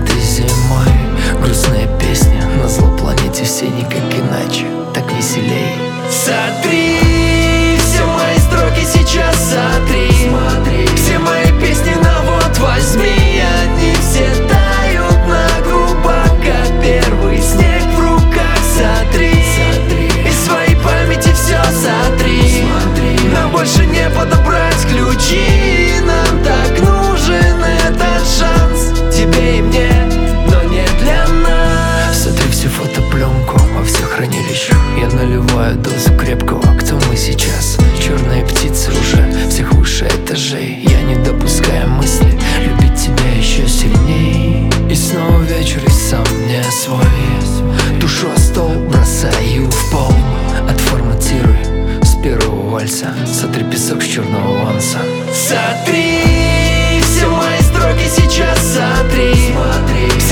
этой зимой. Грустная песня назло планете всей, никак иначе, так веселей. Сотри все мои строки сейчас, сотри. Все мои песни на вот возьми. Они все тают на губах, как первый снег в руках. Сотри из своей памяти все сотри. Нам больше не подобрать ключи. Нам так нужен этот шанс, тебе и мне, но не для нас. Сотри всю фотопленку во все хранилища. Я наливаю дозу крепкого. Кто мы сейчас? Черные птицы уже всех выше этажей. Я не допускаю мысли любить тебя еще сильней. И снова вечер, и сам не свой. Душу о стол бросаю в пол. Отформатируй с первого вальса. Сотри песок с черного ванса. Сотри все мои строки сейчас, сотри.